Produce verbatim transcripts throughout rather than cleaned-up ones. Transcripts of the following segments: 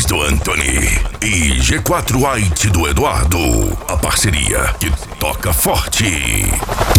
dois do Anthony e G quatro White do Eduardo. A parceria que toca forte.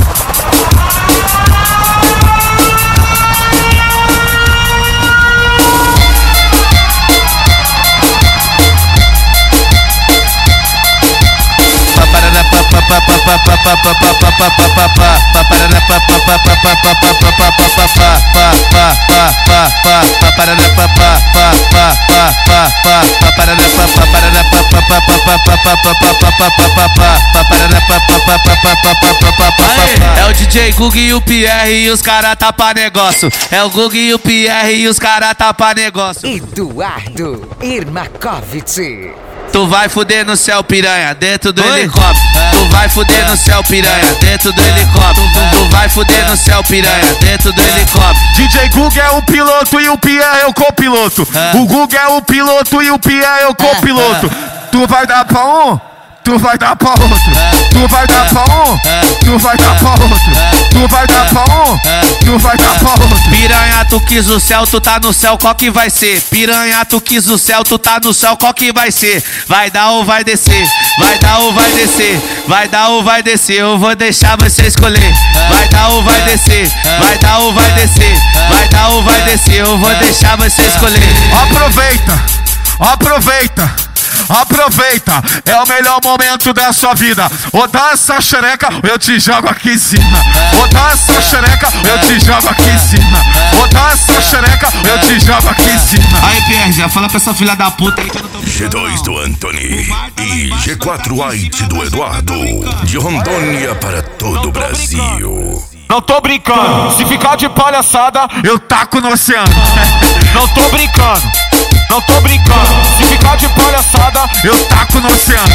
É o D J Gug e o Pierre e os cara tapa negócio. É o Gug e o Pierre e os cara tapa negócio. Eduardo Irmakovic. Tu vai fuder no céu, piranha, dentro do Oi? helicóptero. É. Tu vai fuder é. no céu, piranha, dentro do helicóptero. É. Tu vai fuder no céu, piranha, dentro do helicóptero. D J Gug é o piloto e o Pierre é o copiloto. É. O Gug é o piloto e o Pierre é o copiloto. É. Tu vai dar pra um, tu vai dar pra outro. É. Tu vai dar pra um, é. tu vai dar pra outro. É. Tu vai dar pra um, é. tu vai dar pra outro. Piranha, tu quis o céu, tu tá no céu, qual que vai ser? Piranha, tu quis o céu, tu tá no céu, qual que vai ser? Vai dar ou vai descer? Vai dar ou vai descer? Vai dar ou vai descer? Eu vou deixar você escolher. Vai dar ou vai descer? Vai dar ou vai descer? Vai dar ou vai descer? Eu vou deixar você escolher. Aproveita, aproveita. Aproveita, é o melhor momento da sua vida. Ou dá essa xereca, eu te jogo aqui em cima. Ou dá essa xereca, eu te jogo aqui em cima. Ou dá essa xereca, eu te jogo aqui em cima. Aí, Pierre, já fala pra essa filha da puta aí que eu não tô G dois do Anthony e G quatro White do Eduardo. De Rondônia para todo o Brasil. Não tô brincando, se ficar de palhaçada, eu taco no oceano. Não tô brincando, não tô brincando, se ficar de palhaçada, eu taco no oceano.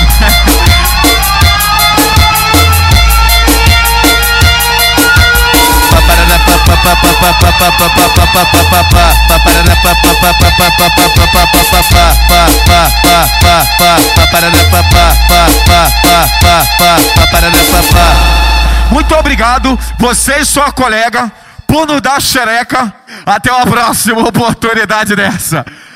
Muito obrigado, você e sua colega, por nos dar xereca. Até uma próxima oportunidade dessa.